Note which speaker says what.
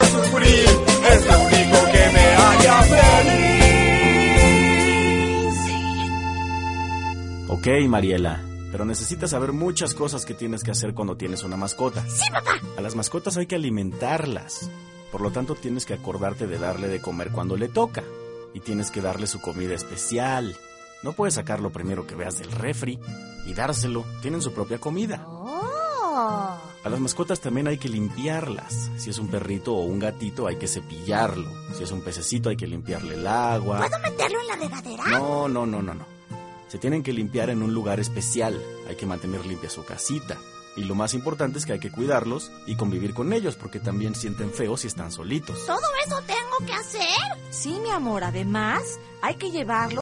Speaker 1: sufrir, es lo único que me haría feliz.
Speaker 2: Ok, Mariela, pero necesitas saber muchas cosas que tienes que hacer cuando tienes una mascota.
Speaker 3: Sí, papá.
Speaker 2: A las mascotas hay que alimentarlas. Por lo tanto, tienes que acordarte de darle de comer cuando le toca. Y tienes que darle su comida especial. No puedes sacar lo primero que veas del refri y dárselo. Tienen su propia comida.
Speaker 3: Oh.
Speaker 2: A las mascotas también hay que limpiarlas. Si es un perrito o un gatito, hay que cepillarlo. Si es un pececito, hay que limpiarle el agua.
Speaker 3: ¿Puedo meterlo en la regadera?
Speaker 2: No. Se tienen que limpiar en un lugar especial. Hay que mantener limpia su casita. Y lo más importante es que hay que cuidarlos y convivir con ellos, porque también sienten feo si están solitos.
Speaker 3: ¿Todo eso tengo que hacer?
Speaker 4: Sí, mi amor, además hay que llevarlo